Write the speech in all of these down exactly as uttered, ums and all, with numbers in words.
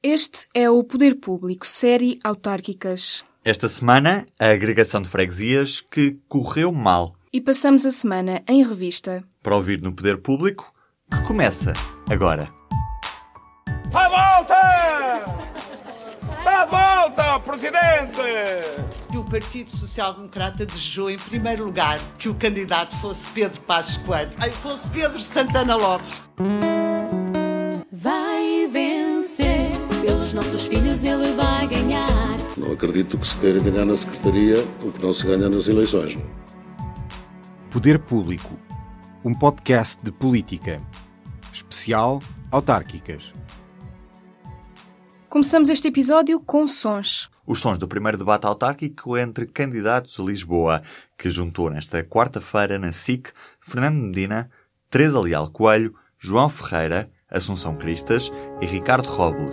Este é o Poder Público, série Autárquicas. Esta semana, a agregação de freguesias que correu mal. E passamos a semana em revista. Para ouvir no Poder Público, que começa agora. À volta! À volta, Presidente! O Partido Social Democrata desejou, em primeiro lugar, que o candidato fosse Pedro Passos Coelho, fosse Pedro Santana Lopes. Vai vencer, pelos nossos filhos ele vai ganhar. Não acredito que se queira ganhar na Secretaria o que não se ganha nas eleições. Poder Público, um podcast de política. Especial Autárquicas. Começamos este episódio com sons. Os sons do primeiro debate autárquico entre candidatos a Lisboa, que juntou nesta quarta-feira na S I C Fernando Medina, Teresa Leal Coelho, João Ferreira, Assunção Cristas e Ricardo Robles.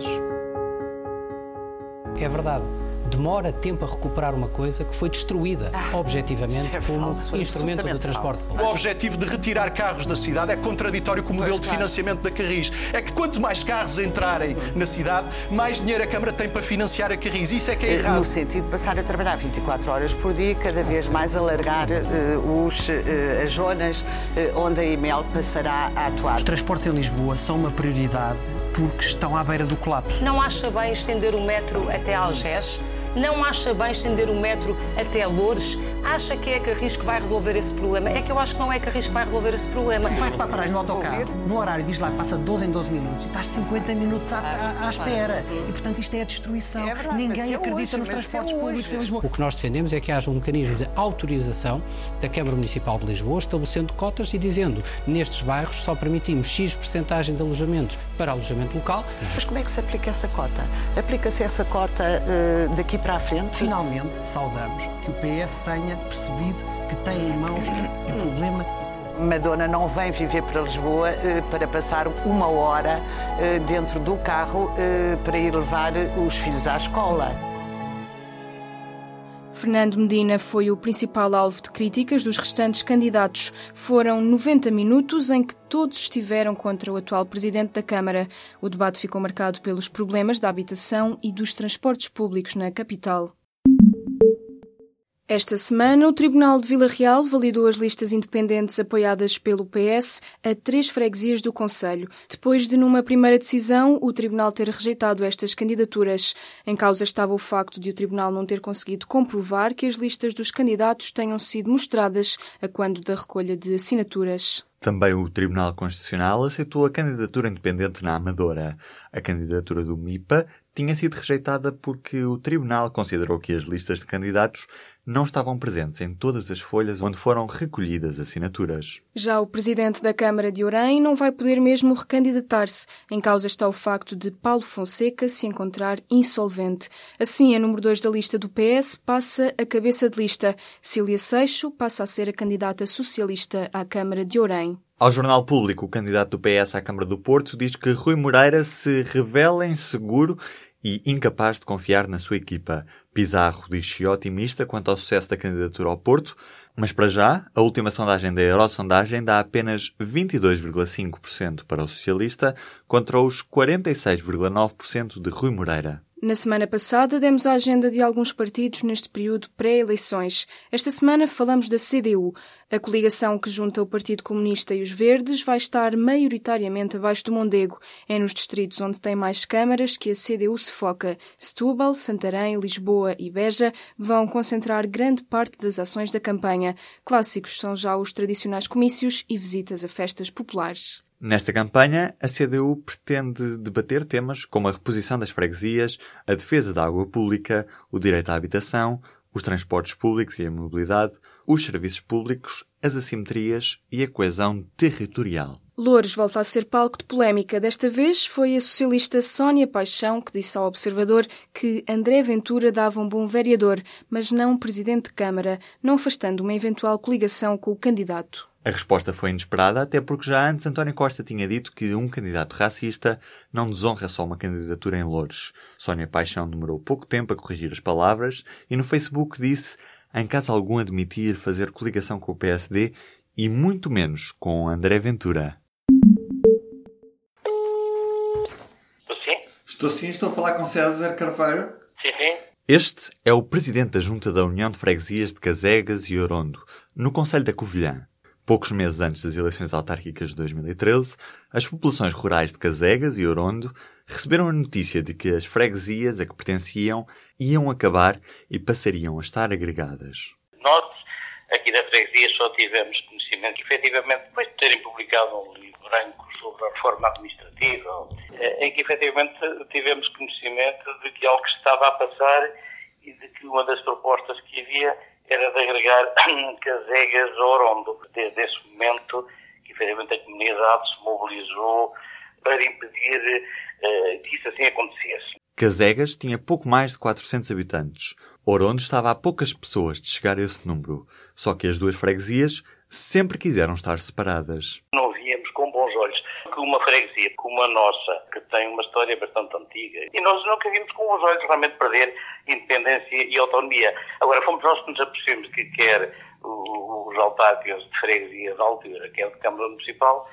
É verdade. Demora tempo a recuperar uma coisa que foi destruída, ah, objetivamente, é como falso, instrumento de transporte. Falso. O objetivo de retirar carros da cidade é contraditório com o modelo de financiamento da Carris. É que quanto mais carros entrarem na cidade, mais dinheiro a Câmara tem para financiar a Carris. Isso é que é errado. No sentido de passar a trabalhar vinte e quatro horas por dia, cada vez mais alargar uh, os, uh, as zonas uh, onde a I M E L passará a atuar. Os transportes em Lisboa são uma prioridade porque estão à beira do colapso. Não acha bem estender o metro até Algés? Não acha bem estender o metro até Loures? Acha que é a Carris que vai resolver esse problema? É que eu acho que não é a Carris que vai resolver esse problema. Vai-se para a paragem no autocarro, no horário diz lá que passa doze em doze minutos e estás cinquenta minutos à, à, à espera. E, portanto, isto é a destruição. É verdade, Ninguém acredita hoje, nos transportes é públicos em Lisboa. O que nós defendemos é que haja um mecanismo de autorização da Câmara Municipal de Lisboa, estabelecendo cotas e dizendo, nestes bairros só permitimos X percentagem de alojamentos para alojamento local. Sim. Mas como é que se aplica essa cota? Aplica-se essa cota uh, daqui para a frente? Finalmente, saudamos que o P S tenha percebido que tem em mãos o problema. Madonna não vem viver para Lisboa uh, para passar uma hora uh, dentro do carro uh, para ir levar os filhos à escola. Fernando Medina foi o principal alvo de críticas dos restantes candidatos. Foram noventa minutos em que todos estiveram contra o atual presidente da Câmara. O debate ficou marcado pelos problemas da habitação e dos transportes públicos na capital. Esta semana, o Tribunal de Vila Real validou as listas independentes apoiadas pelo P S a três freguesias do concelho, depois de, numa primeira decisão, o Tribunal ter rejeitado estas candidaturas. Em causa estava o facto de o Tribunal não ter conseguido comprovar que as listas dos candidatos tenham sido mostradas a quando da recolha de assinaturas. Também o Tribunal Constitucional aceitou a candidatura independente na Amadora. A candidatura do M I P A tinha sido rejeitada porque o Tribunal considerou que as listas de candidatos não estavam presentes em todas as folhas onde foram recolhidas assinaturas. Já o presidente da Câmara de Orem não vai poder mesmo recandidatar-se. Em causa está o facto de Paulo Fonseca se encontrar insolvente. Assim, a número dois da lista do P S passa a cabeça de lista. Cília Seixo passa a ser a candidata socialista à Câmara de Orem. Ao Jornal Público, o candidato do P S à Câmara do Porto diz que Rui Moreira se revela inseguro e incapaz de confiar na sua equipa. Pizarro diz-se otimista quanto ao sucesso da candidatura ao Porto, mas para já, a última sondagem da Eurosondagem dá apenas vinte e dois vírgula cinco por cento para o socialista contra os quarenta e seis vírgula nove por cento de Rui Moreira. Na semana passada demos a agenda de alguns partidos neste período pré-eleições. Esta semana falamos da C D U. A coligação que junta o Partido Comunista e os Verdes vai estar maioritariamente abaixo do Mondego. É nos distritos onde tem mais câmaras que a C D U se foca. Setúbal, Santarém, Lisboa e Beja vão concentrar grande parte das ações da campanha. Clássicos são já os tradicionais comícios e visitas a festas populares. Nesta campanha, a C D U pretende debater temas como a reposição das freguesias, a defesa da água pública, o direito à habitação, os transportes públicos e a mobilidade, os serviços públicos, as assimetrias e a coesão territorial. Loures volta a ser palco de polémica. Desta vez foi a socialista Sónia Paixão que disse ao Observador que André Ventura dava um bom vereador, mas não presidente de Câmara, não afastando uma eventual coligação com o candidato. A resposta foi inesperada, até porque já antes António Costa tinha dito que um candidato racista não desonra só uma candidatura em Loures. Sónia Paixão demorou pouco tempo a corrigir as palavras e no Facebook disse, em caso algum, admitir fazer coligação com o P S D e muito menos com André Ventura. Estou sim, estou a falar com César Carvalho. Sim, sim. Este é o presidente da Junta da União de Freguesias de Casegas e Orondo, no concelho da Covilhã. Poucos meses antes das eleições autárquicas de dois mil e treze, as populações rurais de Casegas e Orondo receberam a notícia de que as freguesias a que pertenciam iam acabar e passariam a estar agregadas. Nós, aqui da freguesia, só tivemos conhecimento, efetivamente, depois de terem publicado um livro branco sobre a reforma administrativa, em que efetivamente tivemos conhecimento de que algo estava a passar e de que uma das propostas que havia era de agregar Casegas a Orondo. Desde esse momento, que efetivamente a comunidade se mobilizou para impedir uh, que isso assim acontecesse. Casegas tinha pouco mais de quatrocentos habitantes. Orondo estava a poucas pessoas de chegar a esse número. Só que as duas freguesias sempre quiseram estar separadas. Não víamos com bons olhos que uma freguesia como a nossa, que tem uma história bastante antiga, e nós nunca vimos com os olhos realmente perder independência e autonomia. Agora, fomos nós que nos apercebemos que quer os autárquicos de freguesia da altura, quer de Câmara Municipal,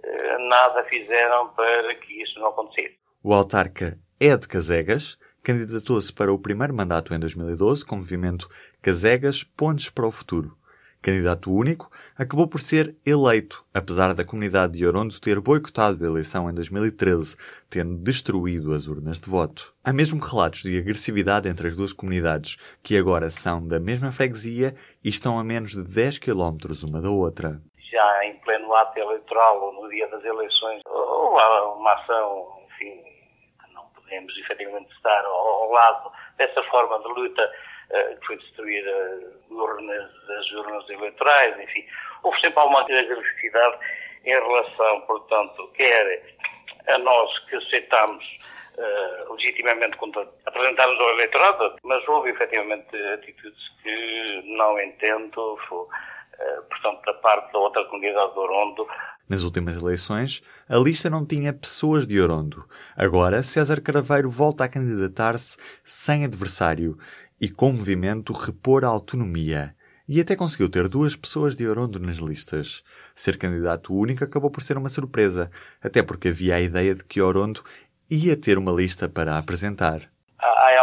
nada fizeram para que isso não acontecesse. O autarca é de Casegas, candidatou-se para o primeiro mandato em dois mil e doze com o movimento Casegas Pontes para o Futuro. Candidato único, acabou por ser eleito, apesar da comunidade de Orondo ter boicotado a eleição em dois mil e treze, tendo destruído as urnas de voto. Há mesmo relatos de agressividade entre as duas comunidades, que agora são da mesma freguesia e estão a menos de dez quilómetros uma da outra. Já em pleno ato eleitoral ou no dia das eleições, houve uma ação, enfim, que não podemos efetivamente estar ao lado dessa forma de luta, que foi destruir urnas, as urnas eleitorais, enfim. Houve sempre alguma agressividade em relação, portanto, quer a nós que aceitamos uh, legitimamente apresentarmos ao eleitorado, mas houve efetivamente atitudes que não entendo, foi, uh, portanto, da parte da outra comunidade de Orondo. Nas últimas eleições, a lista não tinha pessoas de Orondo. Agora, César Craveiro volta a candidatar-se sem adversário e com o movimento Repor a Autonomia. E até conseguiu ter duas pessoas de Orondo nas listas. Ser candidato único acabou por ser uma surpresa, até porque havia a ideia de que Orondo ia ter uma lista para apresentar. Há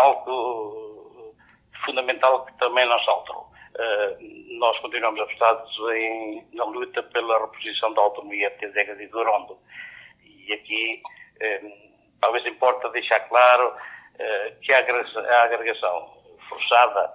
algo fundamental que também não saltou. Uh, nós continuamos apostados em, na luta pela reposição da autonomia de Casegas e de Orondo. E aqui uh, talvez importa deixar claro uh, que a agregação forçada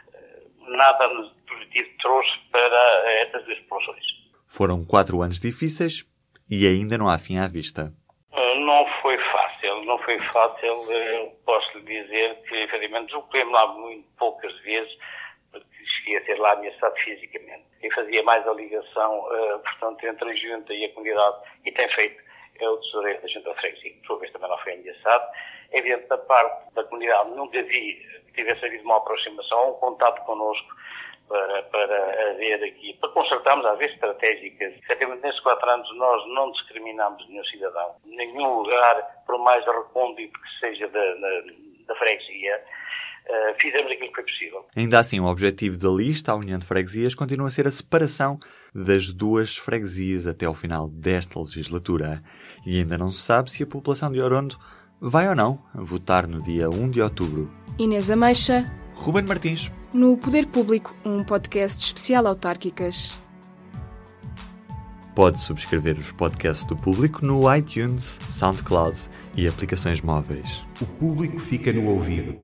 nada positivo trouxe para estas duas populações. Foram quatro anos difíceis e ainda não há fim à vista. Não foi fácil, não foi fácil. Eu posso lhe dizer que, efetivamente, deslocei-me lá muito poucas vezes, porque cheguei a ser lá ameaçado fisicamente. Quem fazia mais a ligação, portanto, entre a Junta e a comunidade, e tem feito, é o tesoureiro da Junta da Freguesia, que, por sua vez, também não foi ameaçado. É evidente, da parte da comunidade, nunca vi que tivesse havido uma aproximação, um contato connosco para, para haver aqui, para consertarmos, às vezes, estratégicas. Efetivamente, nesses quatro anos, nós não discriminamos nenhum cidadão. Nenhum lugar, por mais recôndito que seja da, da, da freguesia, uh, fizemos aquilo que foi possível. Ainda assim, o objetivo da lista, a União de Freguesias, continua a ser a separação das duas freguesias até ao final desta legislatura. E ainda não se sabe se a população de Orondo vai ou não votar no dia um de outubro. Inês Ameixa, Ruben Martins. No Poder Público, um podcast especial autárquicas. Pode subscrever os podcasts do Público no iTunes, SoundCloud e aplicações móveis. O Público fica no ouvido.